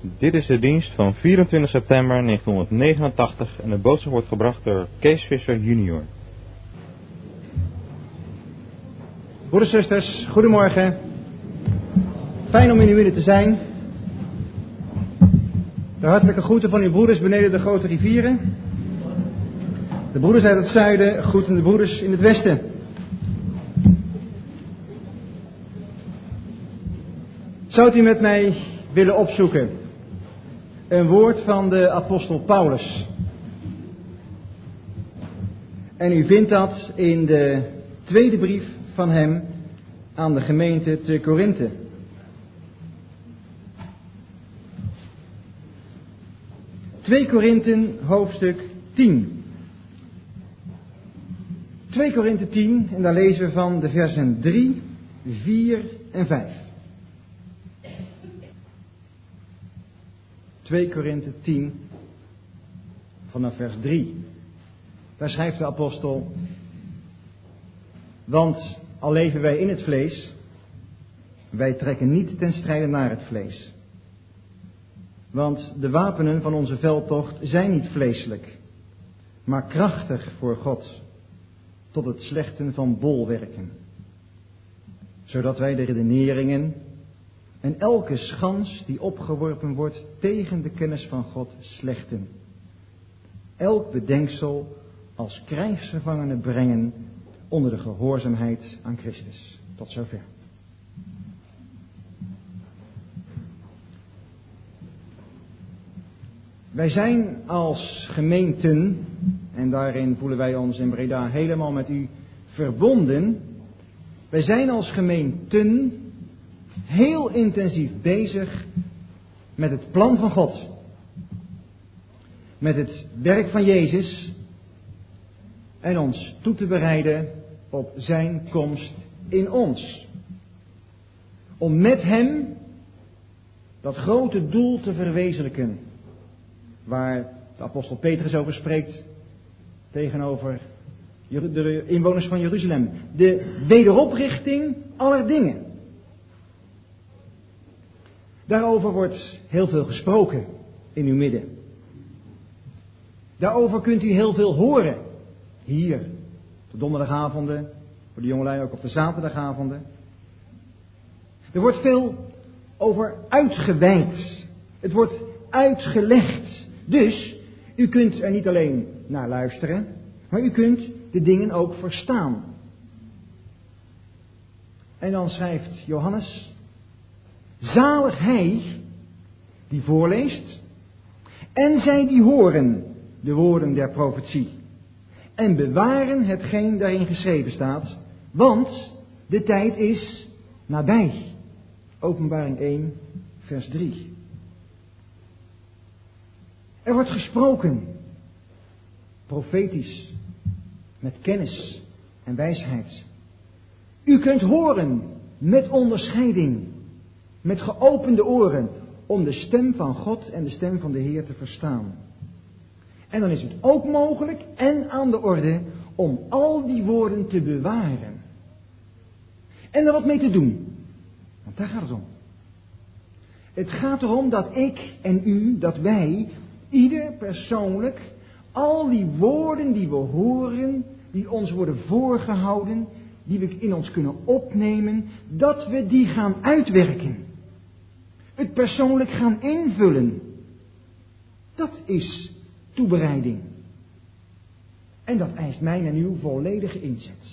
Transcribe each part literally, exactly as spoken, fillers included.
Dit is de dienst van vierentwintig september negentienhonderdnegenentachtig en de boodschap wordt gebracht door Kees Visser junior. Broeders en zusters, goedemorgen. Fijn om in uw midden te zijn. De hartelijke groeten van uw broeders beneden de grote rivieren. De broeders uit het zuiden groeten de broeders in het westen. Zou u met mij willen opzoeken een woord van de apostel Paulus? En u vindt dat in de tweede brief van hem aan de gemeente te Korinthe. twee Korinthe hoofdstuk tien. twee Korinthe tien en daar lezen we van de versen drie, vier en vijf. twee Korinthe tien vanaf vers drie. Daar schrijft de apostel: want al leven wij in het vlees, wij trekken niet ten strijde naar het vlees. Want de wapenen van onze veldtocht zijn niet vleeselijk, maar krachtig voor God, tot het slechten van bolwerken. Zodat wij de redeneringen en elke schans die opgeworpen wordt tegen de kennis van God slechten. Elk bedenksel als krijgsgevangenen brengen onder de gehoorzaamheid aan Christus. Tot zover. Wij zijn als gemeenten, en daarin voelen wij ons in Breda helemaal met u verbonden. Wij zijn als gemeenten heel intensief bezig met het plan van God. Met het werk van Jezus. En ons toe te bereiden op zijn komst in ons. Om met hem dat grote doel te verwezenlijken. Waar de apostel Petrus over spreekt tegenover de inwoners van Jeruzalem. De wederoprichting aller dingen. Daarover wordt heel veel gesproken in uw midden. Daarover kunt u heel veel horen. Hier, op de donderdagavonden, voor de jongelui ook op de zaterdagavonden. Er wordt veel over uitgeweid. Het wordt uitgelegd. Dus, u kunt er niet alleen naar luisteren, maar u kunt de dingen ook verstaan. En dan schrijft Johannes: zalig hij die voorleest en zij die horen de woorden der profetie en bewaren hetgeen daarin geschreven staat, want de tijd is nabij. Openbaring één, vers drie. Er wordt gesproken, profetisch, met kennis en wijsheid. U kunt horen met onderscheiding, met geopende oren, om de stem van God en de stem van de Heer te verstaan. En dan is het ook mogelijk en aan de orde om al die woorden te bewaren. En er wat mee te doen. Want daar gaat het om. Het gaat erom dat ik en u, dat wij, ieder persoonlijk, al die woorden die we horen, die ons worden voorgehouden, die we in ons kunnen opnemen, dat we die gaan uitwerken. Het persoonlijk gaan invullen. Dat is toebereiding. En dat eist mijn en uw volledige inzet.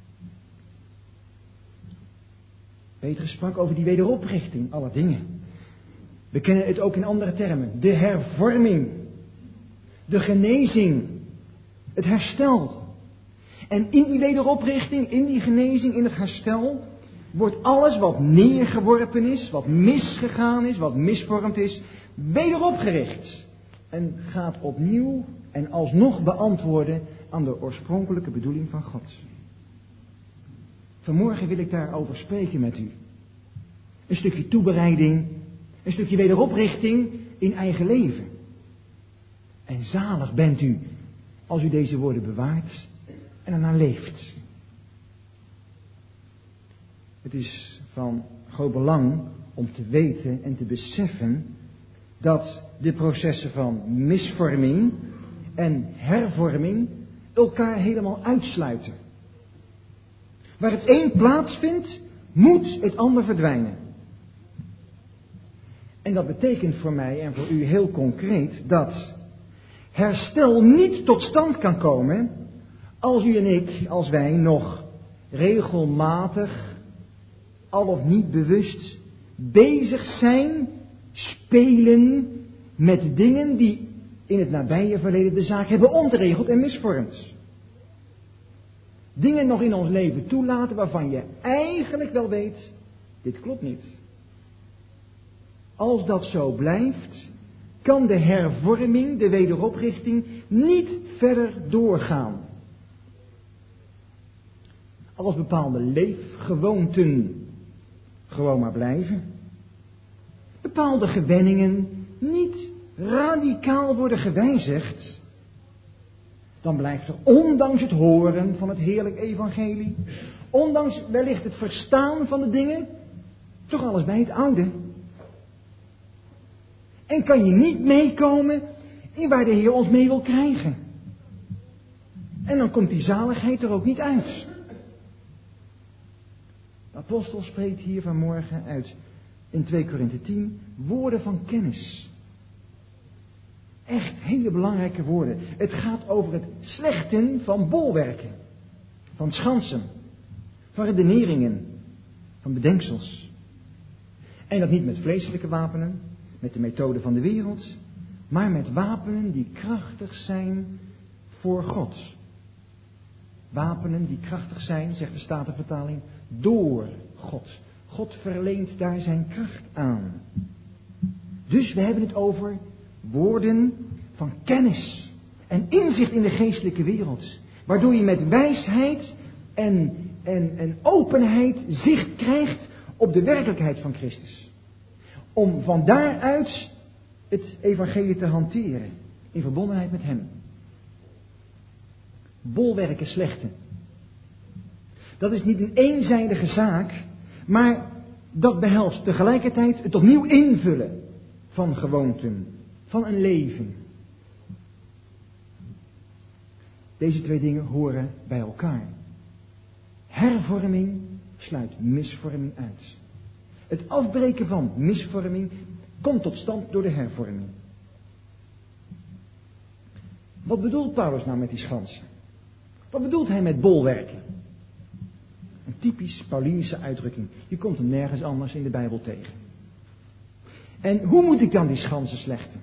Petrus sprak over die wederoprichting aller dingen. We kennen het ook in andere termen. De hervorming. De genezing. Het herstel. En in die wederoprichting, in die genezing, in het herstel, wordt alles wat neergeworpen is, wat misgegaan is, wat misvormd is, wederopgericht. En gaat opnieuw en alsnog beantwoorden aan de oorspronkelijke bedoeling van God. Vanmorgen wil ik daarover spreken met u. Een stukje toebereiding, een stukje wederoprichting in eigen leven. En zalig bent u als u deze woorden bewaart en ernaar leeft. Het is van groot belang om te weten en te beseffen dat de processen van misvorming en hervorming elkaar helemaal uitsluiten. Waar het een plaatsvindt, moet het ander verdwijnen. En dat betekent voor mij en voor u heel concreet dat herstel niet tot stand kan komen als u en ik, als wij nog regelmatig, al of niet bewust, bezig zijn, spelen met dingen die in het nabije verleden de zaak hebben ontregeld en misvormd. Dingen nog in ons leven toelaten waarvan je eigenlijk wel weet, dit klopt niet. Als dat zo blijft, kan de hervorming, de wederoprichting, niet verder doorgaan. Als bepaalde leefgewoonten gewoon maar blijven. Bepaalde gewenningen niet radicaal worden gewijzigd. Dan blijft er, ondanks het horen van het heerlijk evangelie, ondanks wellicht het verstaan van de dingen, toch alles bij het oude. En kan je niet meekomen in waar de Heer ons mee wil krijgen. En dan komt die zaligheid er ook niet uit. De apostel spreekt hier vanmorgen uit in twee Korinthe tien woorden van kennis. Echt hele belangrijke woorden. Het gaat over het slechten van bolwerken, van schansen, van redeneringen, van bedenksels. En dat niet met vleeselijke wapenen, met de methode van de wereld, maar met wapenen die krachtig zijn voor God. Wapenen die krachtig zijn, zegt de Statenvertaling, door God. God verleent daar zijn kracht aan. Dus we hebben het over woorden van kennis en inzicht in de geestelijke wereld. Waardoor je met wijsheid en, en, en openheid zicht krijgt op de werkelijkheid van Christus. Om van daaruit het evangelie te hanteren in verbondenheid met hem. Bolwerken slechte. Dat is niet een eenzijdige zaak, maar dat behelst tegelijkertijd het opnieuw invullen van gewoonten, van een leven. Deze twee dingen horen bij elkaar. Hervorming sluit misvorming uit. Het afbreken van misvorming komt tot stand door de hervorming. Wat bedoelt Paulus nou met die schansen? Wat bedoelt hij met bolwerken? Een typisch Paulinische uitdrukking. Je komt hem nergens anders in de Bijbel tegen. En hoe moet ik dan die schansen slechten?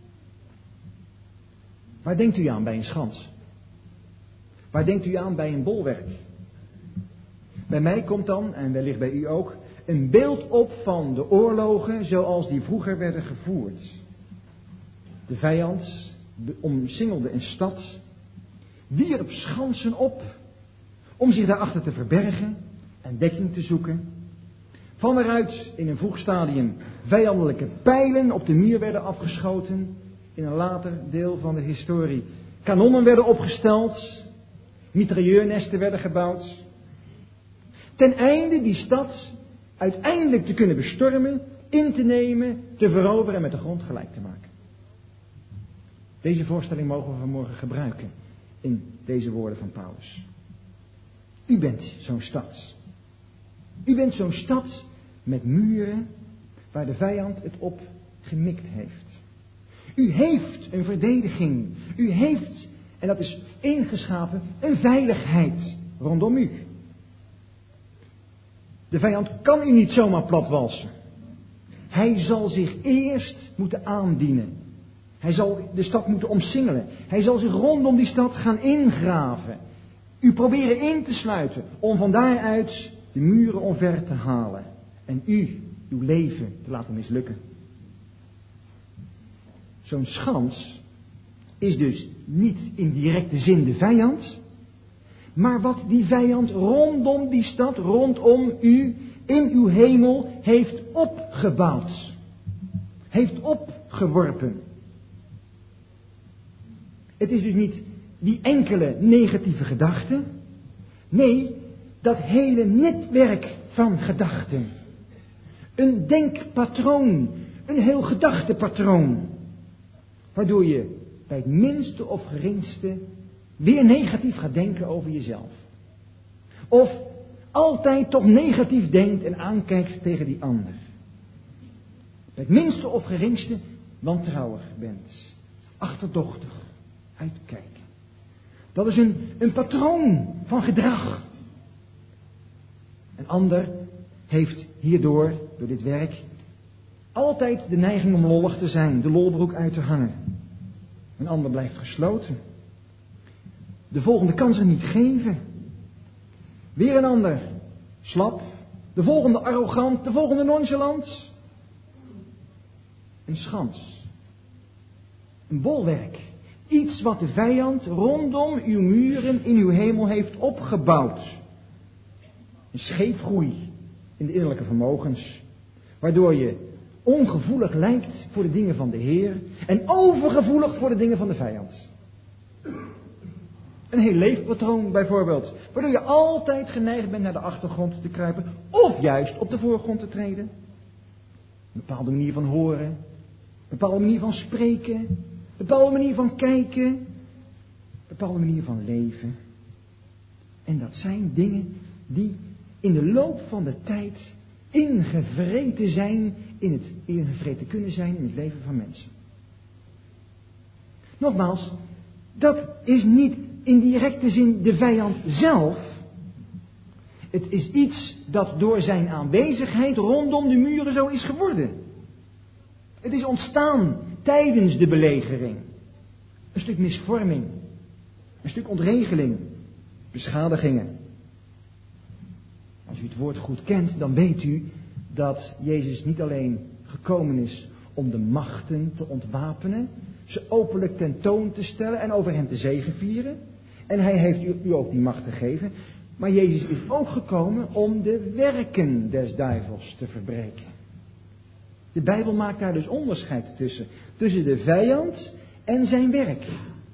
Waar denkt u aan bij een schans? Waar denkt u aan bij een bolwerk? Bij mij komt dan, en wellicht bij u ook, een beeld op van de oorlogen zoals die vroeger werden gevoerd. De vijand omsingelde een stad, wierp schansen op om zich daarachter te verbergen en dekking te zoeken. Van waaruit in een vroeg stadium vijandelijke pijlen op de muur werden afgeschoten. In een later deel van de historie kanonnen werden opgesteld, mitrailleurnesten werden gebouwd. Ten einde die stad uiteindelijk te kunnen bestormen, in te nemen, te veroveren en met de grond gelijk te maken. Deze voorstelling mogen we vanmorgen gebruiken in deze woorden van Paulus. U bent zo'n stad. U bent zo'n stad met muren waar de vijand het op gemikt heeft. U heeft een verdediging. U heeft, en dat is ingeschapen, een veiligheid rondom u. De vijand kan u niet zomaar platwalsen. Hij zal zich eerst moeten aandienen. Hij zal de stad moeten omsingelen. Hij zal zich rondom die stad gaan ingraven. U proberen in te sluiten om van daaruit de muren omver te halen. En u, uw leven, te laten mislukken. Zo'n schans is dus niet in directe zin de vijand, maar wat die vijand rondom die stad, rondom u, in uw hemel heeft opgebouwd. Heeft opgeworpen. Het is dus niet die enkele negatieve gedachte. Nee, dat hele netwerk van gedachten. Een denkpatroon, een heel gedachtepatroon. Waardoor je bij het minste of geringste weer negatief gaat denken over jezelf. Of altijd toch negatief denkt en aankijkt tegen die ander. Bij het minste of geringste wantrouwig bent. Achterdochtig. Uitkijken. Dat is een, een patroon van gedrag. Een ander heeft hierdoor, door dit werk, altijd de neiging om lollig te zijn, de lolbroek uit te hangen. Een ander blijft gesloten. De volgende kan zich niet geven. Weer een ander, slap. De volgende arrogant, de volgende nonchalant. Een schans. Een bolwerk. Iets wat de vijand rondom uw muren in uw hemel heeft opgebouwd. Een scheepgroei in de innerlijke vermogens. Waardoor je ongevoelig lijkt voor de dingen van de Heer. En overgevoelig voor de dingen van de vijand. Een heel leefpatroon bijvoorbeeld. Waardoor je altijd geneigd bent naar de achtergrond te kruipen. Of juist op de voorgrond te treden. Een bepaalde manier van horen. Een bepaalde manier van spreken. Een bepaalde manier van kijken. Een bepaalde manier van leven. En dat zijn dingen die in de loop van de tijd ingevreten zijn, in het ingevreten kunnen zijn in het leven van mensen. Nogmaals, dat is niet in directe zin de vijand zelf. Het is iets dat door zijn aanwezigheid rondom de muren zo is geworden. Het is ontstaan tijdens de belegering. Een stuk misvorming. Een stuk ontregeling. Beschadigingen. Als u het woord goed kent, dan weet u dat Jezus niet alleen gekomen is om de machten te ontwapenen, ze openlijk tentoon te stellen en over hen te zegevieren. En hij heeft u, u ook die macht gegeven. Maar Jezus is ook gekomen om de werken des duivels te verbreken. De Bijbel maakt daar dus onderscheid tussen. Tussen de vijand en zijn werk.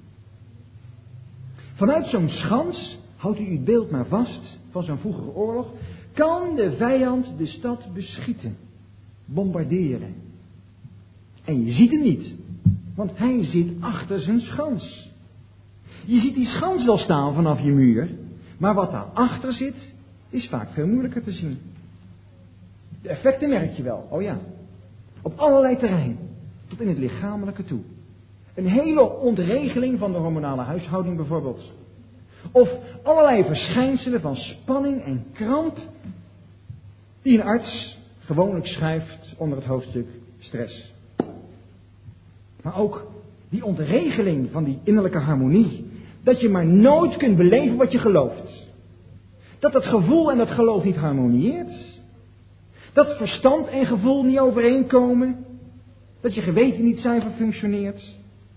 Vanuit zo'n schans, houdt u uw beeld maar vast, van zo'n vroegere oorlog, kan de vijand de stad beschieten, bombarderen. En je ziet hem niet, want hij zit achter zijn schans. Je ziet die schans wel staan vanaf je muur, maar wat daarachter zit, is vaak veel moeilijker te zien. De effecten merk je wel, oh ja. Op allerlei terreinen, tot in het lichamelijke toe. Een hele ontregeling van de hormonale huishouding bijvoorbeeld. Of allerlei verschijnselen van spanning en kramp, die een arts gewoonlijk schrijft onder het hoofdstuk stress. Maar ook die ontregeling van die innerlijke harmonie, dat je maar nooit kunt beleven wat je gelooft. Dat dat gevoel en dat geloof niet harmonieert. Dat verstand en gevoel niet overeenkomen. Dat je geweten niet zuiver functioneert.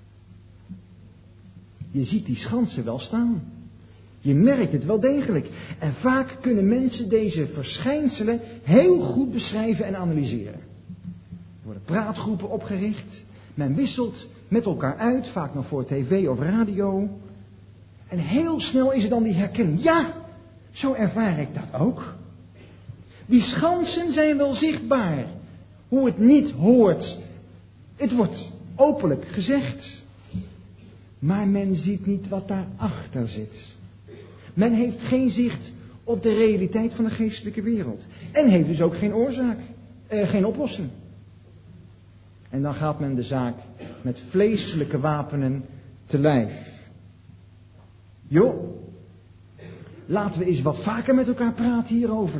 Je ziet die schansen wel staan. Je merkt het wel degelijk. En vaak kunnen mensen deze verschijnselen heel goed beschrijven en analyseren. Er worden praatgroepen opgericht. Men wisselt met elkaar uit, vaak nog voor tv of radio. En heel snel is er dan die herkenning. Ja, zo ervaar ik dat ook. Die schansen zijn wel zichtbaar. Hoe het niet hoort. Het wordt openlijk gezegd. Maar men ziet niet wat daarachter zit. Men heeft geen zicht op de realiteit van de geestelijke wereld. En heeft dus ook geen oorzaak. Eh, geen oplossing. En dan gaat men de zaak met vleeselijke wapenen te lijf. Jo, laten we eens wat vaker met elkaar praten hierover.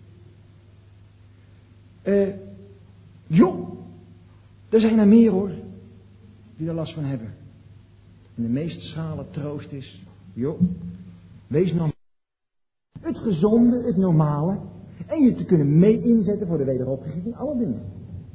Eh, jo, er zijn er meer hoor, die er last van hebben. En de meest schrale troost is, joh, wees normaal. Het gezonde, het normale. En je te kunnen mee inzetten voor de wederopgezet in alle dingen.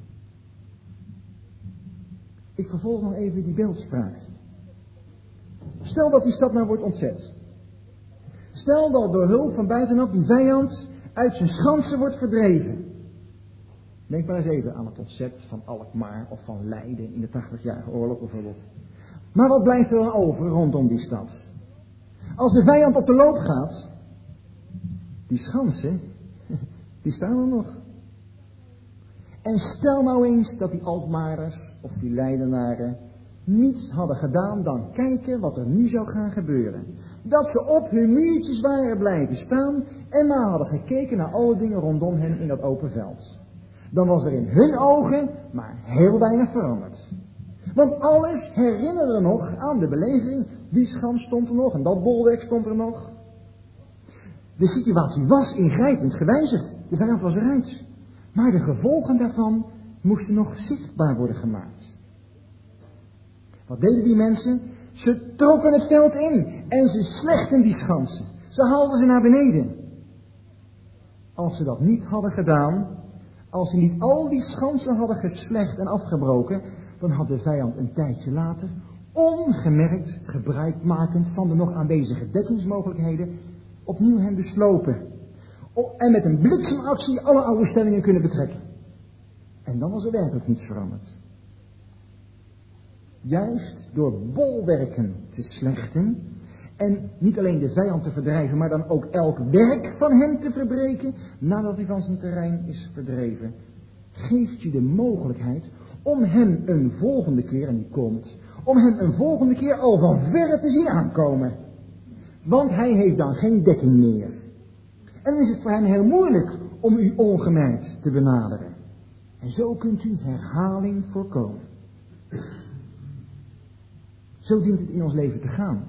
Ik vervolg nog even die beeldspraak. Stel dat die stad nou wordt ontzet. Stel dat door hulp van buitenaf die vijand uit zijn schansen wordt verdreven. Denk maar eens even aan het ontzet van Alkmaar of van Leiden in de tachtigjarige oorlog bijvoorbeeld. Maar wat blijft er dan over rondom die stad? Als de vijand op de loop gaat, die schansen, die staan er nog. En stel nou eens dat die Alkmaarders of die Leidenaren niets hadden gedaan dan kijken wat er nu zou gaan gebeuren. Dat ze op hun muurtjes waren blijven staan en maar hadden gekeken naar alle dingen rondom hen in dat open veld. Dan was er in hun ogen maar heel weinig veranderd. Want alles herinnerde nog aan de belegering. Die schans stond er nog en dat bolwerk stond er nog. De situatie was ingrijpend gewijzigd. De vijand was eruit. Maar de gevolgen daarvan moesten nog zichtbaar worden gemaakt. Wat deden die mensen? Ze trokken het veld in en ze slechten die schansen. Ze haalden ze naar beneden. Als ze dat niet hadden gedaan, als ze niet al die schansen hadden geslecht en afgebroken, dan had de vijand een tijdje later, ongemerkt gebruikmakend van de nog aanwezige dekkingsmogelijkheden, opnieuw hen beslopen. En met een bliksemactie alle oude stellingen kunnen betrekken. En dan was er werkelijk niets veranderd. Juist door bolwerken te slechten en niet alleen de vijand te verdrijven, maar dan ook elk werk van hem te verbreken nadat hij van zijn terrein is verdreven, geeft je de mogelijkheid om hem een volgende keer, en die komt, om hem een volgende keer al van verre te zien aankomen. Want hij heeft dan geen dekking meer. En dan is het voor hem heel moeilijk om u ongemerkt te benaderen. En zo kunt u herhaling voorkomen. Zo dient het in ons leven te gaan.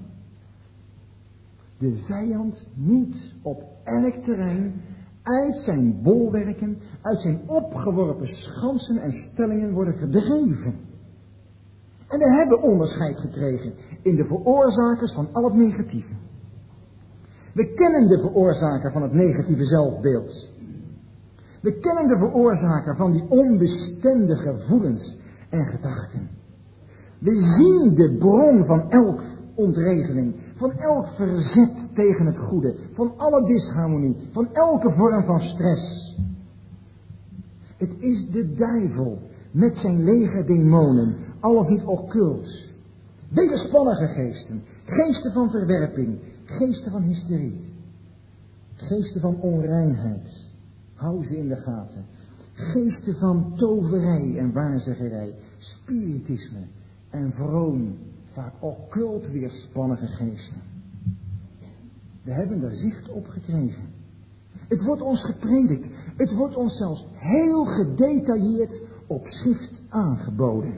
De vijand moet op elk terrein uit zijn bolwerken, uit zijn opgeworpen schansen en stellingen worden verdreven. En we hebben onderscheid gekregen in de veroorzakers van al het negatieve. We kennen de veroorzaker van het negatieve zelfbeeld. We kennen de veroorzaker van die onbestemde gevoelens en gedachten. We zien de bron van elk ontregeling, van elk verzet tegen het goede, van alle disharmonie, van elke vorm van stress. Het is de duivel met zijn leger demonen, al of niet occult. Wederspannige geesten, geesten van verwerping, geesten van hysterie, geesten van onreinheid. Hou ze in de gaten. Geesten van toverij en waarzeggerij, spiritisme en vroom, vaak occult weerspannige geesten. We hebben er zicht op gekregen. Het wordt ons gepredikt. Het wordt ons zelfs heel gedetailleerd op schrift aangeboden.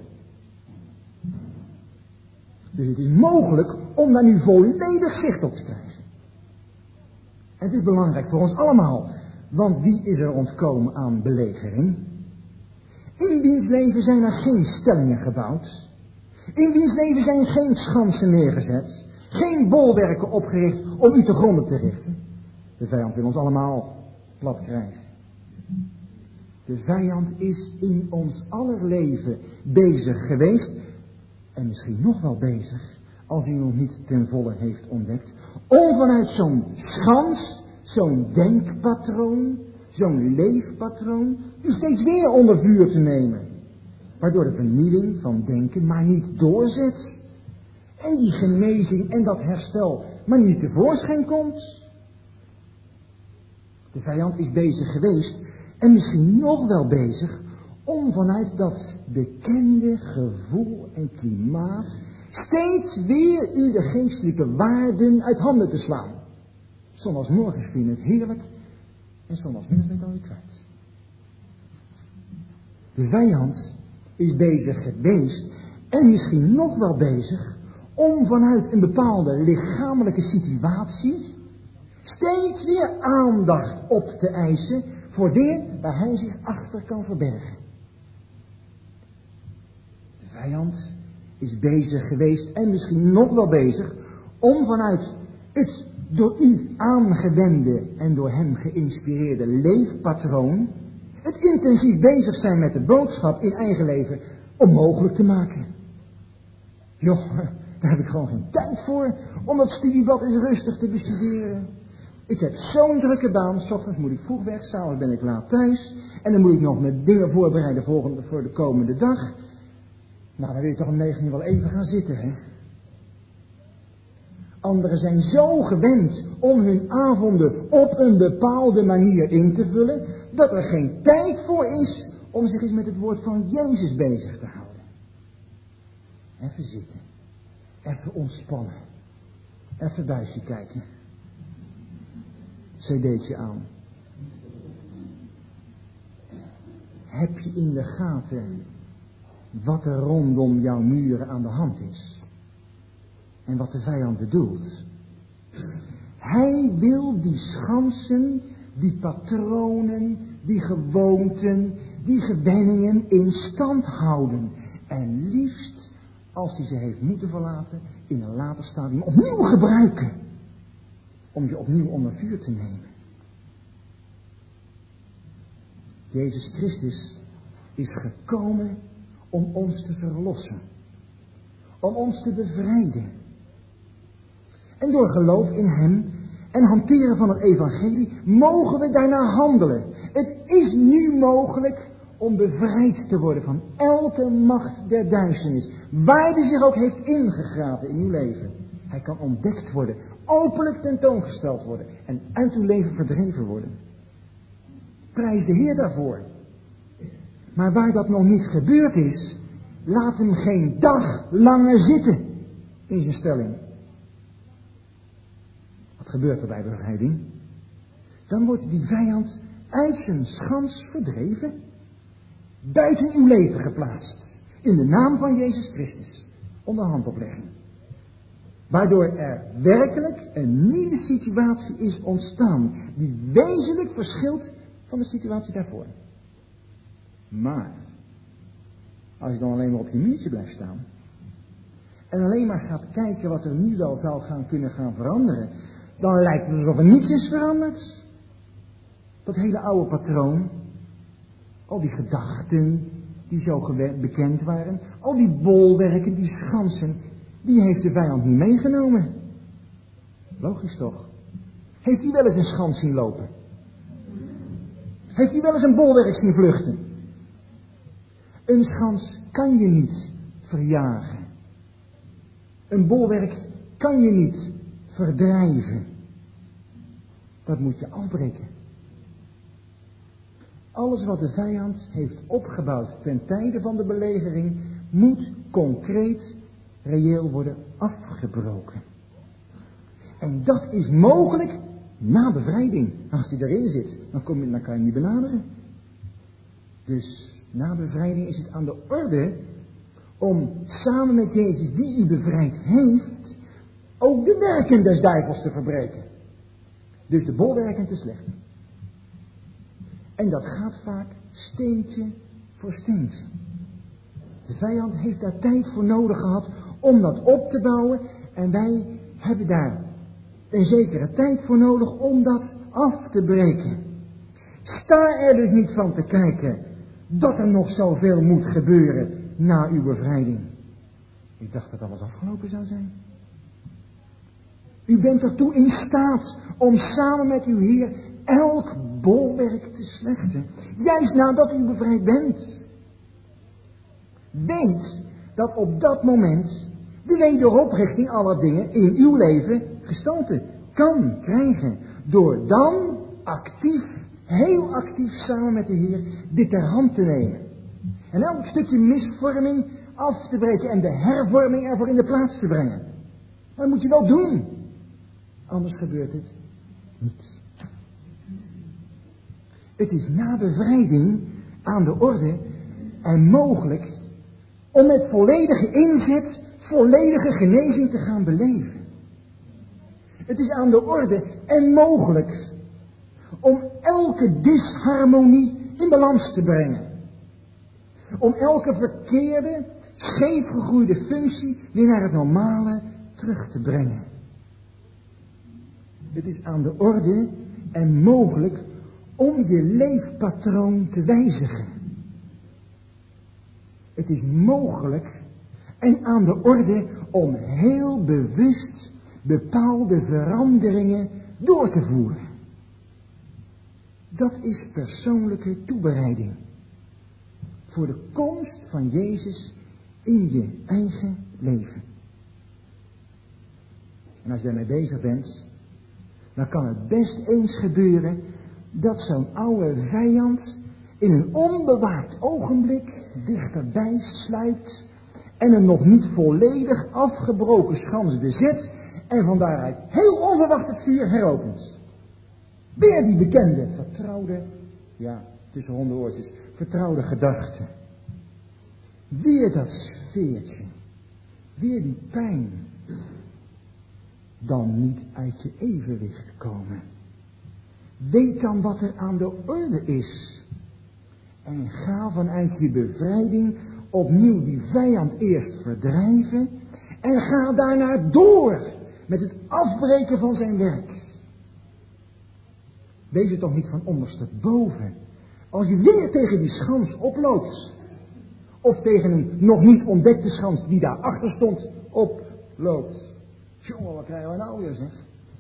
Dus het is mogelijk om daar nu volledig zicht op te krijgen. En het is belangrijk voor ons allemaal. Want wie is er ontkomen aan belegering? In wiens leven zijn er geen stellingen gebouwd. In wiens leven zijn geen schansen neergezet. Geen bolwerken opgericht om u te gronden te richten. De vijand wil ons allemaal plat krijgen. De vijand is in ons aller leven bezig geweest. En misschien nog wel bezig, als hij nog niet ten volle heeft ontdekt. Om vanuit zo'n schans, zo'n denkpatroon, zo'n leefpatroon, u steeds weer onder vuur te nemen. Waardoor de vernieuwing van denken maar niet doorzet. En die genezing en dat herstel maar niet tevoorschijn komt. De vijand is bezig geweest en misschien nog wel bezig om vanuit dat bekende gevoel en klimaat steeds weer u de geestelijke waarden uit handen te slaan. Zondagsmorgens vind je het heerlijk en zondagsmiddag ben je het alweer kwijt. De vijand is bezig geweest en misschien nog wel bezig om vanuit een bepaalde lichamelijke situatie steeds weer aandacht op te eisen voor dingen waar hij zich achter kan verbergen. De vijand is bezig geweest en misschien nog wel bezig om vanuit het door u aangewende en door hem geïnspireerde leefpatroon het intensief bezig zijn met de boodschap in eigen leven onmogelijk te maken. Joh, daar heb ik gewoon geen tijd voor om dat studieblad eens rustig te bestuderen. Ik heb zo'n drukke baan, 's ochtends moet ik vroeg weg, 's avonds ben ik laat thuis. En dan moet ik nog met dingen voorbereiden volgende, voor de komende dag. Nou, dan wil je toch om negen uur wel even gaan zitten, hè. Anderen zijn zo gewend om hun avonden op een bepaalde manier in te vullen, dat er geen tijd voor is om zich eens met het woord van Jezus bezig te houden. Even zitten. Even ontspannen. Even buisje kijken. cd'tje aan. Heb je in de gaten wat er rondom jouw muren aan de hand is? En wat de vijand bedoelt? Hij wil die schansen, die patronen, die gewoonten, die gewenningen in stand houden. En liefst, als hij ze heeft moeten verlaten, in een later stadium opnieuw gebruiken. Om je opnieuw onder vuur te nemen. Jezus Christus is gekomen om ons te verlossen. Om ons te bevrijden. En door geloof in hem en hanteren van het evangelie mogen we daarna handelen. Het is nu mogelijk om bevrijd te worden van elke macht der duisternis. Waar die zich ook heeft ingegraven in uw leven. Hij kan ontdekt worden, openlijk tentoongesteld worden en uit uw leven verdreven worden. Prijs de Heer daarvoor. Maar waar dat nog niet gebeurd is, laat hem geen dag langer zitten in zijn stelling. Wat gebeurt er bij bevrijding? Dan wordt die vijand uit zijn schans verdreven, buiten uw leven geplaatst, in de naam van Jezus Christus, onder handoplegging. Waardoor er werkelijk een nieuwe situatie is ontstaan, die wezenlijk verschilt van de situatie daarvoor. Maar, als je dan alleen maar op je muurtje blijft staan, en alleen maar gaat kijken wat er nu wel zou gaan kunnen gaan veranderen, dan lijkt het alsof er niets is veranderd. Dat hele oude patroon, al die gedachten die zo gewe- bekend waren, al die bolwerken, die schansen, die heeft de vijand niet meegenomen. Logisch toch? Heeft hij wel eens een schans zien lopen? Heeft hij wel eens een bolwerk zien vluchten? Een schans kan je niet verjagen. Een bolwerk kan je niet verdrijven. Dat moet je afbreken. Alles wat de vijand heeft opgebouwd ten tijde van de belegering moet concreet, reëel worden afgebroken. En dat is mogelijk na bevrijding. Als hij erin zit, dan, kom je, dan kan je hem niet benaderen. Dus na bevrijding is het aan de orde om samen met Jezus, die u bevrijd heeft, ook de werken des duivels te verbreken. Dus de bolwerken te slechten. En dat gaat vaak steentje voor steentje. De vijand heeft daar tijd voor nodig gehad om dat op te bouwen. En wij hebben daar een zekere tijd voor nodig om dat af te breken. Sta er dus niet van te kijken dat er nog zoveel moet gebeuren na uw bevrijding. U dacht dat alles afgelopen zou zijn. U bent ertoe in staat om samen met uw Heer elk bolwerk te slechten. Juist nadat u bevrijd bent. Weet dat op dat moment de wederoprichting aller dingen in uw leven gestalte kan krijgen. Door dan actief, heel actief samen met de Heer dit ter hand te nemen. En elk stukje misvorming af te breken en de hervorming ervoor in de plaats te brengen. Maar dat moet je wel doen. Anders gebeurt het niet. Het is na bevrijding aan de orde en mogelijk om met volledige inzet volledige genezing te gaan beleven. Het is aan de orde en mogelijk om elke disharmonie in balans te brengen. Om elke verkeerde, scheefgegroeide functie weer naar het normale terug te brengen. Het is aan de orde en mogelijk om je leefpatroon te wijzigen. Het is mogelijk en aan de orde om heel bewust bepaalde veranderingen door te voeren. Dat is persoonlijke toebereiding voor de komst van Jezus in je eigen leven. En als je daarmee bezig bent, dan kan het best eens gebeuren dat zo'n oude vijand in een onbewaakt ogenblik dichterbij sluipt en een nog niet volledig afgebroken schans bezet en van daaruit heel onverwacht het vuur heropent. Weer die bekende, vertrouwde, ja, tussen honderd oortjes, vertrouwde gedachte. Weer dat sfeertje. Weer die pijn. Dan niet uit je evenwicht komen. Weet dan wat er aan de orde is. En ga vanuit je bevrijding opnieuw die vijand eerst verdrijven. En ga daarna door met het afbreken van zijn werk. Wees er toch niet van ondersteboven. Als je weer tegen die schans oploopt. Of tegen een nog niet ontdekte schans die daarachter stond oploopt. Jongen, wat krijgen we nou weer, zeg?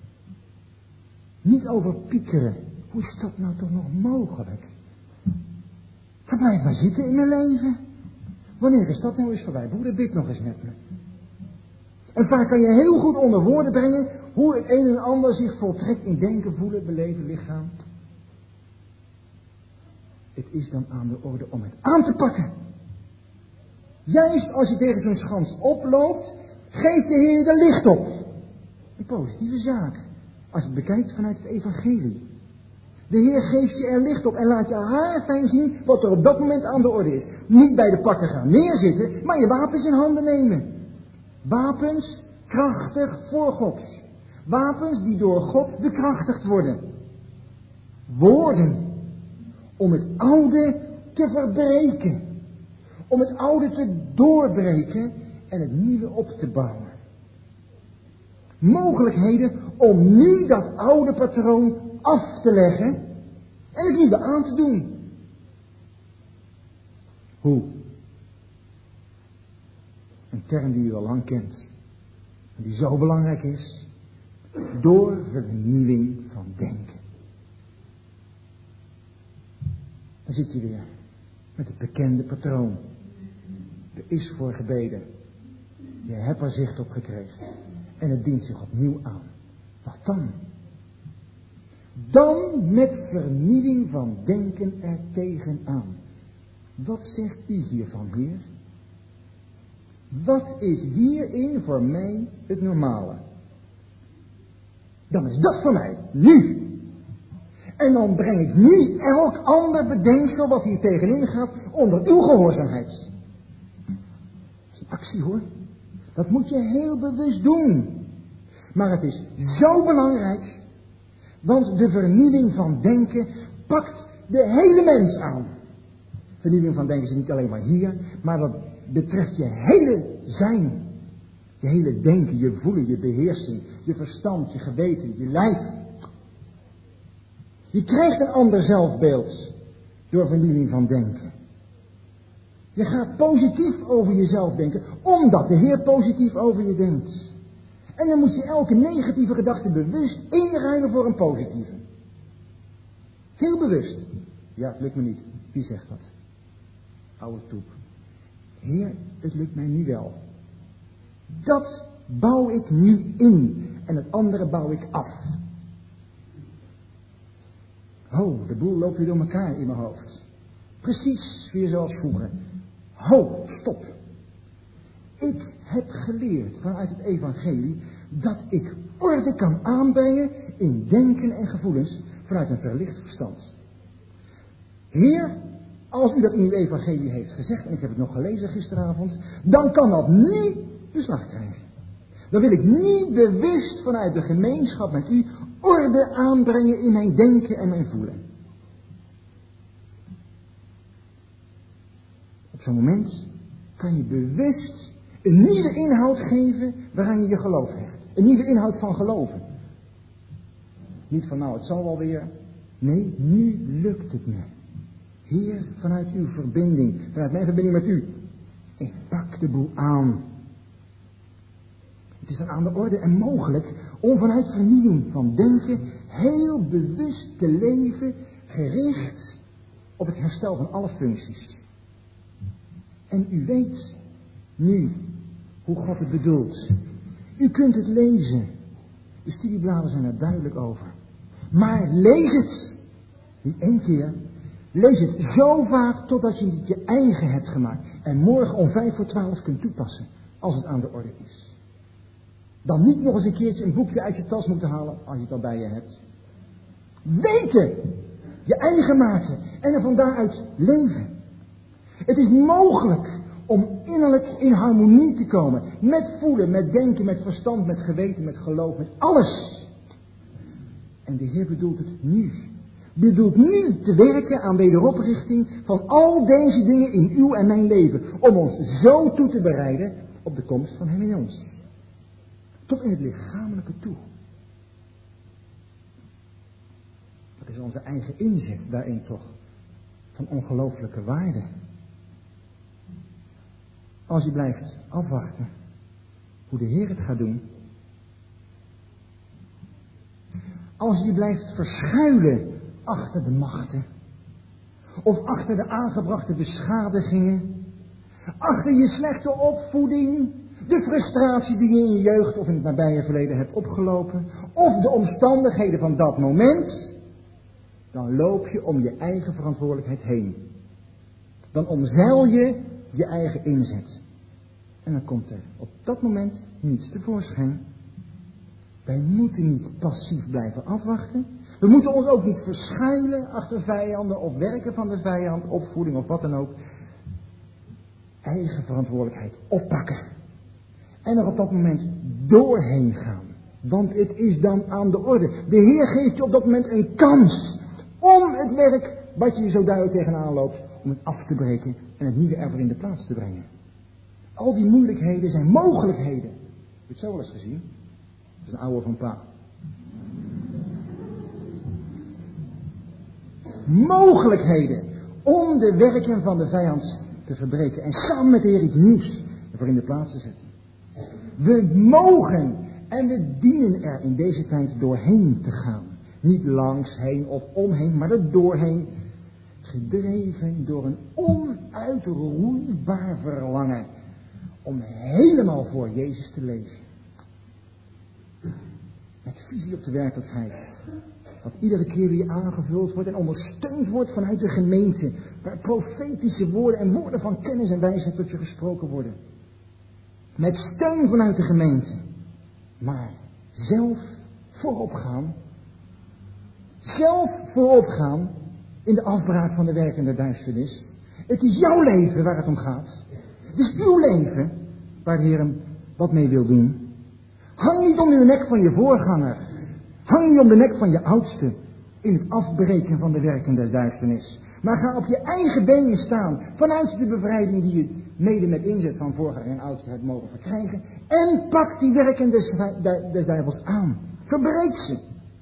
Niet over piekeren. Hoe is dat nou toch nog mogelijk? Ga blijf maar zitten in mijn leven. Wanneer is dat nou eens voorbij? Broeder, bid nog eens met me. En vaak kan je heel goed onder woorden brengen hoe het een en ander zich voltrekt in denken, voelen, beleven, lichaam. Het is dan aan de orde om het aan te pakken. Juist als je tegen zo'n schans oploopt, geeft de Heer er licht op. Een positieve zaak. Als je het bekijkt vanuit het evangelie. De Heer geeft je er licht op en laat je haarfijn zien wat er op dat moment aan de orde is. Niet bij de pakken gaan neerzitten, maar je wapens in handen nemen. Wapens krachtig voor God. Wapens die door God bekrachtigd worden. Woorden om het oude te verbreken. Om het oude te doorbreken en het nieuwe op te bouwen. Mogelijkheden om nu dat oude patroon af te leggen en het nieuwe aan te doen. Hoe? Een term die u al lang kent. En die zo belangrijk is. Door vernieuwing van denken. Dan zit je weer met het bekende patroon. Er is voor gebeden. Je hebt er zicht op gekregen. En het dient zich opnieuw aan. Wat dan? Dan met vernieuwing van denken er tegenaan. Wat zegt u hiervan, Heer? Wat is hierin voor mij het normale? Dan is dat voor mij, nu. En dan breng ik nu elk ander bedenksel wat hier tegenin gaat onder uw gehoorzaamheid. Dat is een actie, hoor. Dat moet je heel bewust doen. Maar het is zo belangrijk, want de vernieuwing van denken pakt de hele mens aan. Vernieuwing van denken is niet alleen maar hier, maar dat betreft je hele zijn. Je hele denken, je voelen, je beheersing, je verstand, je geweten, je lijf. Je krijgt een ander zelfbeeld door vernieuwing van denken. Je gaat positief over jezelf denken, omdat de Heer positief over je denkt. En dan moet je elke negatieve gedachte bewust inruilen voor een positieve. Heel bewust. Ja, het lukt me niet. Wie zegt dat? Oude toep. Heer, het lukt mij nu wel. Dat bouw ik nu in. En het andere bouw ik af. Ho, de boel loopt weer door elkaar in mijn hoofd. Precies weer zoals vroeger. Ho, stop. Ik heb geleerd vanuit het evangelie dat ik orde kan aanbrengen in denken en gevoelens vanuit een verlicht verstand. Heer, als u dat in uw evangelie heeft gezegd, en ik heb het nog gelezen gisteravond, dan kan dat nu beslag krijgen. Dan wil ik nu bewust vanuit de gemeenschap met u orde aanbrengen in mijn denken en mijn voelen. Op zo'n moment kan je bewust een nieuwe inhoud geven waaraan je je geloof hecht. Een nieuwe inhoud van geloven. Niet van nou, het zal wel weer. Nee, nu lukt het me. Heer, vanuit uw verbinding, vanuit mijn verbinding met u. Ik pak de boel aan. Het is dan aan de orde en mogelijk om vanuit vernieuwing van denken heel bewust te leven, gericht op het herstel van alle functies. En u weet nu hoe God het bedoelt. U kunt het lezen. De studiebladen zijn er duidelijk over. Maar lees het. Niet één keer, Lees het zo vaak totdat je het je eigen hebt gemaakt. En morgen om vijf voor twaalf kunt toepassen. Als het aan de orde is. Dan niet nog eens een keertje een boekje uit je tas moeten halen. Als je het al bij je hebt. Weten. Je eigen maken. En er van daaruit leven. Het is mogelijk om innerlijk in harmonie te komen. Met voelen, met denken, met verstand, met geweten, met geloof, met alles. En de Heer bedoelt het nu. Bedoelt nu te werken aan wederoprichting van al deze dingen in uw en mijn leven. Om ons zo toe te bereiden op de komst van Hem in ons. Tot in het lichamelijke toe. Dat is onze eigen inzet daarin toch. Van ongelooflijke waarde. Als je blijft afwachten hoe de Heer het gaat doen. Als je blijft verschuilen achter de machten. Of achter de aangebrachte beschadigingen. Achter je slechte opvoeding. De frustratie die je in je jeugd of in het nabije verleden hebt opgelopen. Of de omstandigheden van dat moment. Dan loop je om je eigen verantwoordelijkheid heen. Dan omzeil je je eigen inzet. En dan komt er op dat moment niets tevoorschijn. Wij moeten niet passief blijven afwachten. We moeten ons ook niet verschuilen achter vijanden of werken van de vijand, opvoeding of wat dan ook. Eigen verantwoordelijkheid oppakken. En er op dat moment doorheen gaan. Want het is dan aan de orde. De Heer geeft je op dat moment een kans om het werk wat je zo duidelijk tegenaan loopt, om het af te breken en het nieuwe ervoor in de plaats te brengen. Al die moeilijkheden zijn mogelijkheden. Heb je het zo wel eens gezien? Dat is een oude van pa. Mogelijkheden om de werken van de vijand te verbreken. En samen met de Heer iets nieuws ervoor in de plaats te zetten. We mogen en we dienen er in deze tijd doorheen te gaan. Niet langs, heen of omheen, maar er doorheen. Gedreven door een onuitroeibaar verlangen om helemaal voor Jezus te leven. Met visie op de werkelijkheid. Dat iedere keer weer aangevuld wordt en ondersteund wordt vanuit de gemeente. Waar profetische woorden en woorden van kennis en wijsheid tot je gesproken worden. Met steun vanuit de gemeente. Maar zelf voorop gaan. Zelf voorop gaan in de afbraak van de werkende duisternis. Het is jouw leven waar het om gaat. Het is uw leven waar de Heer hem wat mee wil doen. Hang niet om de nek van je voorganger. Hang niet om de nek van je oudste in het afbreken van de werken des duisternis. Maar ga op je eigen benen staan vanuit de bevrijding die je mede met inzet van voorganger en oudste hebt mogen verkrijgen. En pak die werken des, des duivels aan. Verbreek ze.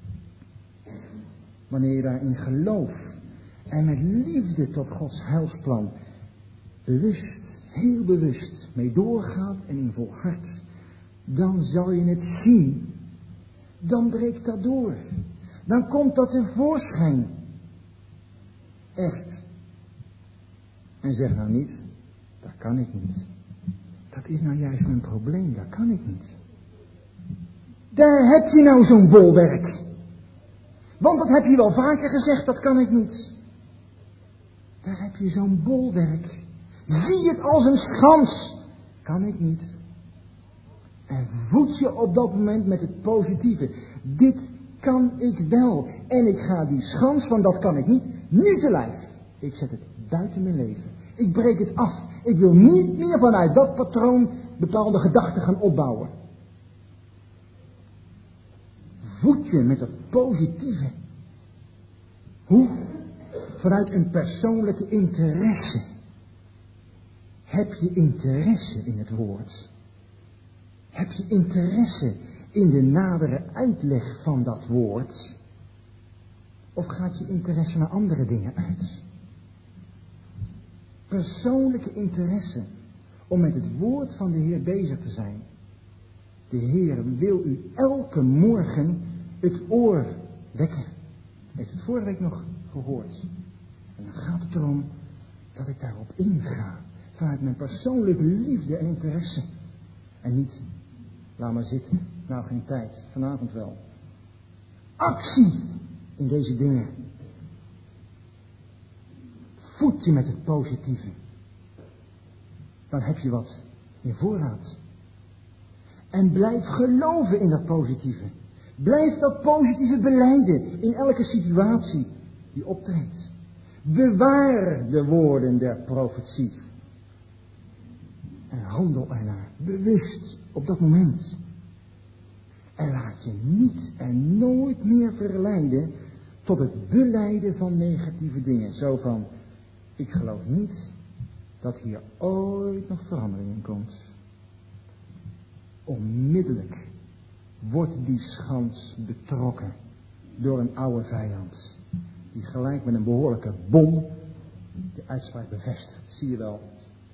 Wanneer je daar in geloof en met liefde tot Gods heilsplan bewust, heel bewust mee doorgaat en in volhardt, dan zal je het zien. Dan breekt dat door. Dan komt dat tevoorschijn. Echt. En zeg nou niet, dat kan ik niet. Dat is nou juist mijn probleem, dat kan ik niet. Daar heb je nou zo'n bolwerk. Want dat heb je wel vaker gezegd, dat kan ik niet. Daar heb je zo'n bolwerk. Zie het als een schans. Kan ik niet. En voed je op dat moment met het positieve. Dit kan ik wel. En ik ga die schans van dat kan ik niet nu te lijf. Ik zet het buiten mijn leven. Ik breek het af. Ik wil niet meer vanuit dat patroon bepaalde gedachten gaan opbouwen. Voed je met het positieve. Hoe? Vanuit een persoonlijke interesse. Heb je interesse in het woord? Heb je interesse in de nadere uitleg van dat woord? Of gaat je interesse naar andere dingen uit? Persoonlijke interesse om met het woord van de Heer bezig te zijn. De Heer wil u elke morgen het oor wekken. Heeft het vorige week nog gehoord. En dan gaat het erom dat ik daarop inga. Vanuit mijn persoonlijke liefde en interesse. En niet, laat maar zitten. Nou, geen tijd. Vanavond wel. Actie in deze dingen. Voed je met het positieve. Dan heb je wat in voorraad. En blijf geloven in dat positieve. Blijf dat positieve belijden in elke situatie die optreedt. Bewaar de woorden der profetie. En handel ernaar, bewust op dat moment. En laat je niet en nooit meer verleiden tot het belijden van negatieve dingen. Zo van, ik geloof niet dat hier ooit nog verandering in komt. Onmiddellijk wordt die schans betrokken door een oude vijand. Die gelijk met een behoorlijke bom de uitspraak bevestigt. Zie je wel.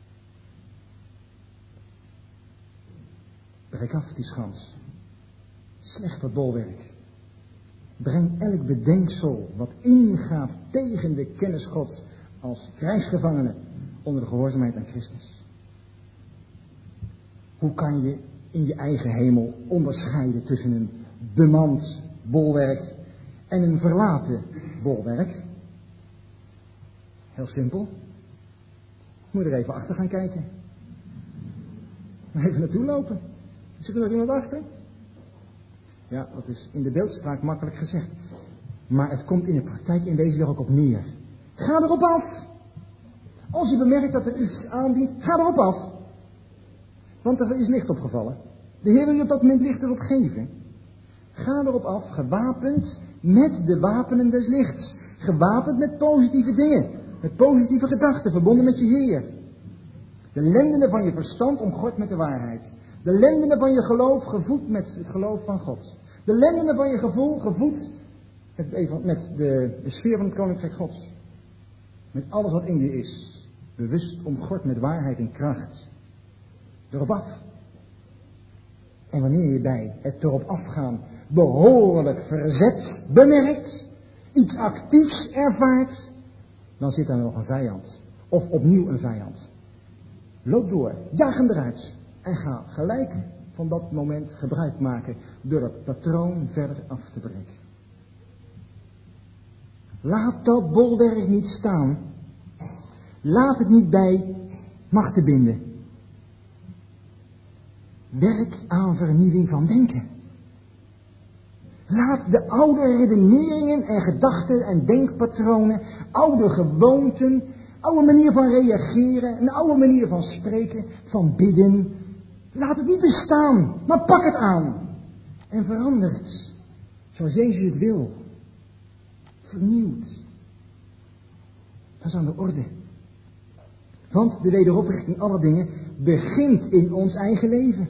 Breek af die schans. Slecht dat bolwerk. Breng elk bedenksel wat ingaat tegen de kennis Gods als krijgsgevangene onder de gehoorzaamheid aan Christus. Hoe kan je in je eigen hemel onderscheiden tussen een bemand bolwerk en een verlaten bolwerk? Heel simpel. Moet er even achter gaan kijken. Even naartoe lopen. Zit er nog iemand achter? Ja, dat is in de beeldspraak makkelijk gezegd. Maar het komt in de praktijk in wezen er ook op neer. Ga erop af. Als je bemerkt dat er iets aandient, ga erop af. Want er is licht opgevallen. De Heer wil je op dat moment licht erop geven. Ga erop af, gewapend met de wapenen des lichts. Gewapend met positieve dingen. Met positieve gedachten, verbonden met je Heer. De lendenen van je verstand omgord met de waarheid. De lendenen van je geloof gevoed met het geloof van God. De lendenen van je gevoel gevoed met, met de, de sfeer van het koninkrijk Gods. Met alles wat in je is. Bewust omgord met waarheid en kracht. Erop af. En wanneer je bij het erop afgaan behoorlijk verzet bemerkt, iets actiefs ervaart, dan zit daar nog een vijand. Of opnieuw een vijand. Loop door, jaag hem eruit. En ga gelijk van dat moment gebruik maken door het patroon verder af te breken. Laat dat bolwerk niet staan. Laat het niet bij machten binden. Werk aan vernieuwing van denken. Laat de oude redeneringen en gedachten en denkpatronen, oude gewoonten, oude manier van reageren, een oude manier van spreken, van bidden, laat het niet bestaan, maar pak het aan. En verander het, zoals Jezus het wil. Vernieuwd. Dat is aan de orde. Want de wederoprichting aller dingen begint in ons eigen leven.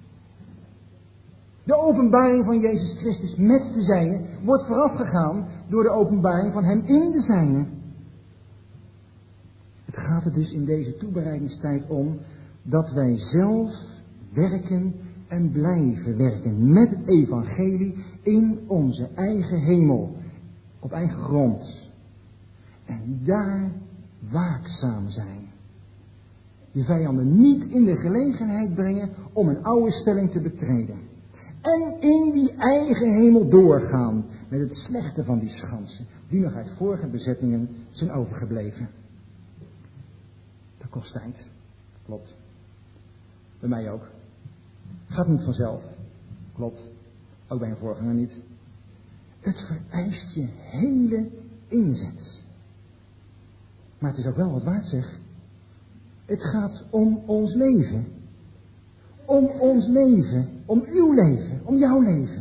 De openbaring van Jezus Christus met de zijne wordt voorafgegaan door de openbaring van hem in de zijne. Het gaat er dus in deze toebereidingstijd om dat wij zelf werken en blijven werken met het evangelie in onze eigen hemel, op eigen grond. En daar waakzaam zijn. Je vijanden niet in de gelegenheid brengen om een oude stelling te betreden. En in die eigen hemel doorgaan met het slechte van die schansen, die nog uit vorige bezettingen zijn overgebleven. Dat kost tijd. Klopt. Bij mij ook. Gaat niet vanzelf. Klopt. Ook bij een voorganger niet. Het vereist je hele inzet. Maar het is ook wel wat waard, zeg. Het gaat om ons leven. Om ons leven. Om uw leven. Om jouw leven.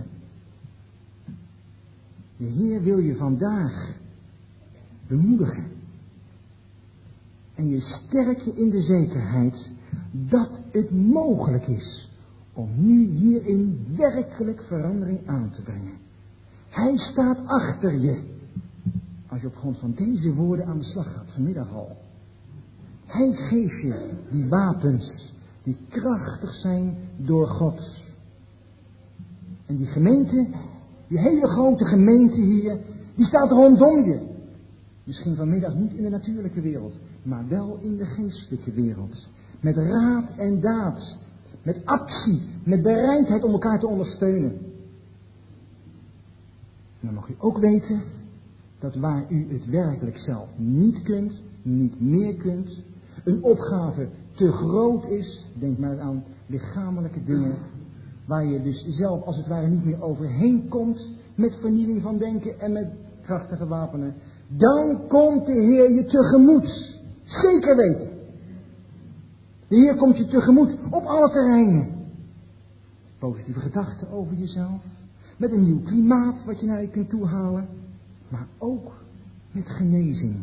De Heer wil je vandaag bemoedigen. En je sterken in de zekerheid dat het mogelijk is om nu hierin werkelijk verandering aan te brengen. Hij staat achter je. Als je op grond van deze woorden aan de slag gaat, vanmiddag al. Hij geeft je die wapens die krachtig zijn door God. En die gemeente, die hele grote gemeente hier, die staat rondom je. Misschien vanmiddag niet in de natuurlijke wereld, maar wel in de geestelijke wereld. Met raad en daad, met actie, met bereidheid om elkaar te ondersteunen. En dan mag u ook weten dat waar u het werkelijk zelf niet kunt, niet meer kunt, een opgave te groot is, denk maar aan lichamelijke dingen, waar je dus zelf als het ware niet meer overheen komt met vernieuwing van denken en met krachtige wapenen, dan komt de Heer je tegemoet. Zeker weten. De Heer komt je tegemoet op alle terreinen. Positieve gedachten over jezelf, met een nieuw klimaat wat je naar je kunt toehalen, maar ook met genezing.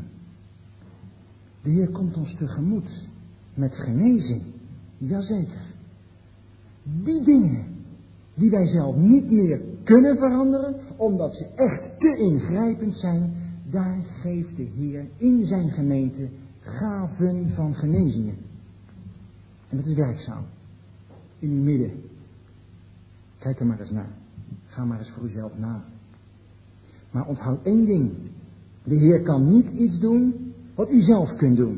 De Heer komt ons tegemoet met genezing. Jazeker. Die dingen die wij zelf niet meer kunnen veranderen, omdat ze echt te ingrijpend zijn, daar geeft de Heer in zijn gemeente gaven van genezingen. En dat is werkzaam. In uw midden. Kijk er maar eens naar. Ga maar eens voor uzelf na. Maar onthoud één ding. De Heer kan niet iets doen wat u zelf kunt doen.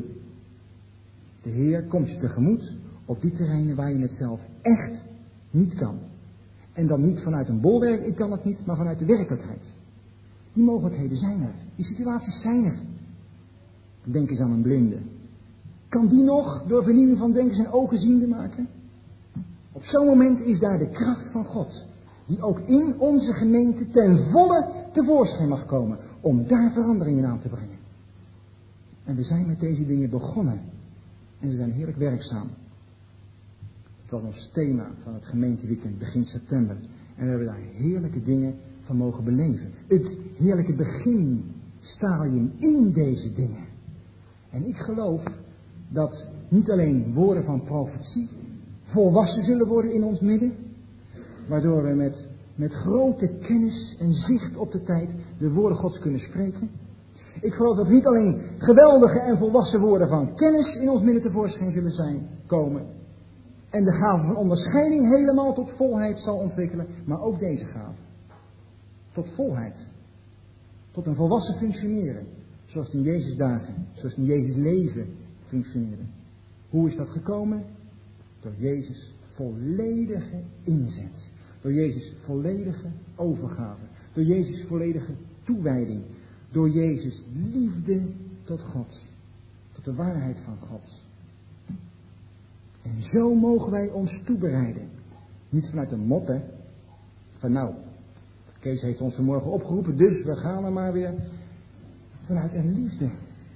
De Heer komt je tegemoet op die terreinen waar je het zelf echt niet kan. En dan niet vanuit een bolwerk, ik kan het niet, maar vanuit de werkelijkheid. Die mogelijkheden zijn er. Die situaties zijn er. Denk eens aan een blinde. Kan die nog door vernieuwing van denken zijn ogen ziende maken? Op zo'n moment is daar de kracht van God, die ook in onze gemeente ten volle tevoorschijn mag komen, om daar veranderingen aan te brengen. En we zijn met deze dingen begonnen. En ze zijn heerlijk werkzaam. Het was ons thema van het gemeenteweekend begin september. En we hebben daar heerlijke dingen van mogen beleven. Het heerlijke beginstadium in deze dingen. En ik geloof dat niet alleen woorden van profetie volwassen zullen worden in ons midden, waardoor we met, met grote kennis en zicht op de tijd de woorden Gods kunnen spreken. Ik geloof dat niet alleen geweldige en volwassen woorden van kennis in ons midden tevoorschijn zullen zijn, komen, en de gave van onderscheiding helemaal tot volheid zal ontwikkelen, maar ook deze gave. Tot volheid. Tot een volwassen functioneren. Zoals het in Jezus dagen, zoals het in Jezus leven functioneerde. Hoe is dat gekomen? Door Jezus volledige inzet. Door Jezus volledige overgave. Door Jezus volledige toewijding. Door Jezus liefde tot God. Tot de waarheid van God. En zo mogen wij ons toebereiden. Niet vanuit een motte. Van nou, Kees heeft ons vanmorgen opgeroepen, dus we gaan er maar weer. Vanuit een liefde.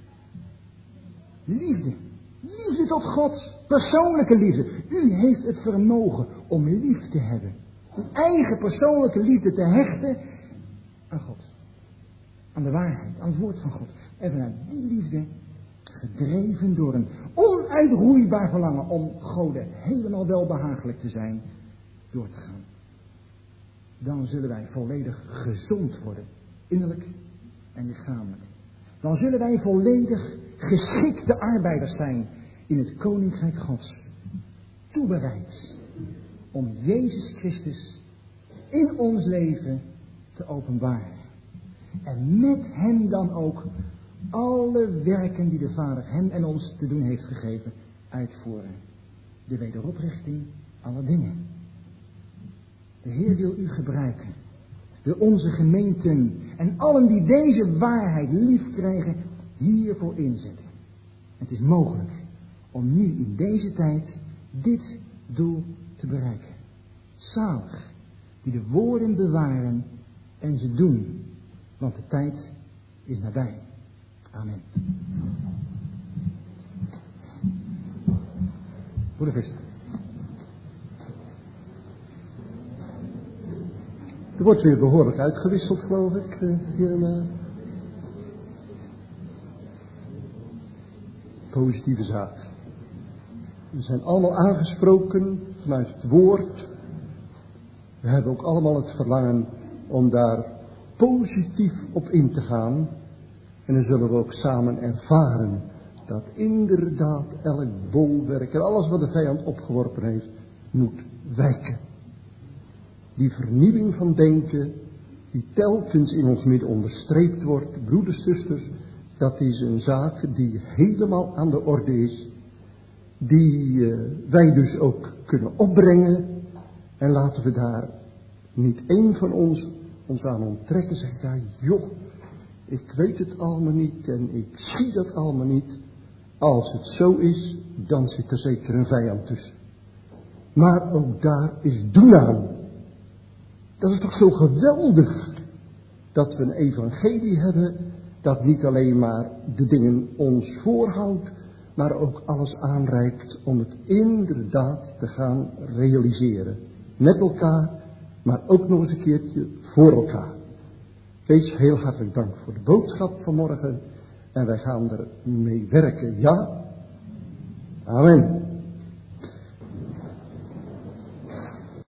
Liefde. Liefde tot God. Persoonlijke liefde. U heeft het vermogen om lief te hebben. Uw eigen persoonlijke liefde te hechten aan God. Aan de waarheid, aan het woord van God. En vanuit die liefde, gedreven door een onuitroeibaar verlangen om Goden helemaal welbehagelijk te zijn, door te gaan. Dan zullen wij volledig gezond worden. Innerlijk en lichamelijk. Dan zullen wij volledig geschikte arbeiders zijn in het Koninkrijk Gods. Toebereid om Jezus Christus in ons leven te openbaren. En met hem dan ook alle werken die de Vader hem en ons te doen heeft gegeven, uitvoeren. De wederoprichting aller dingen. De Heer wil u gebruiken. Wil onze gemeenten en allen die deze waarheid lief krijgen, hiervoor inzetten. Het is mogelijk om nu in deze tijd dit doel te bereiken. Zalig die de woorden bewaren en ze doen, want de tijd is nabij. Amen. Broeder Visser. Er wordt weer behoorlijk uitgewisseld, geloof ik, hierna. Positieve zaak. We zijn allemaal aangesproken vanuit het woord. We hebben ook allemaal het verlangen om daar positief op in te gaan. En dan zullen we ook samen ervaren dat inderdaad elk bolwerk en alles wat de vijand opgeworpen heeft, moet wijken. Die vernieuwing van denken, die telkens in ons midden onderstreept wordt, broeders, zusters, dat is een zaak die helemaal aan de orde is. Die uh, wij dus ook kunnen opbrengen. En laten we daar niet één van ons ons aan onttrekken. Zeggen, ja joh, ik weet het allemaal niet en ik zie dat allemaal niet. Als het zo is, dan zit er zeker een vijand tussen. Maar ook daar is doen aan. Dat is toch zo geweldig dat we een evangelie hebben dat niet alleen maar de dingen ons voorhoudt, maar ook alles aanreikt om het inderdaad te gaan realiseren. Met elkaar, maar ook nog eens een keertje voor elkaar. Wees heel hartelijk dank voor de boodschap van morgen en wij gaan er mee werken, ja? Amen.